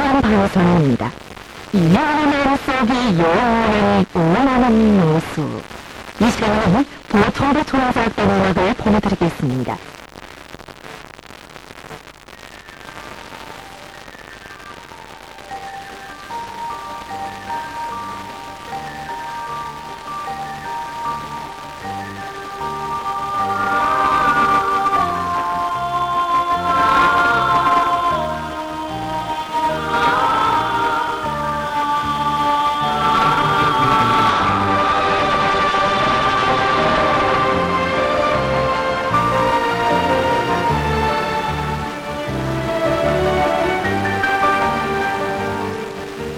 이번 방송입니다. 이만한 속이 영원히 응원하는 모습. 이 시간에는 보통의 초능자 밴드를 보내드리겠습니다.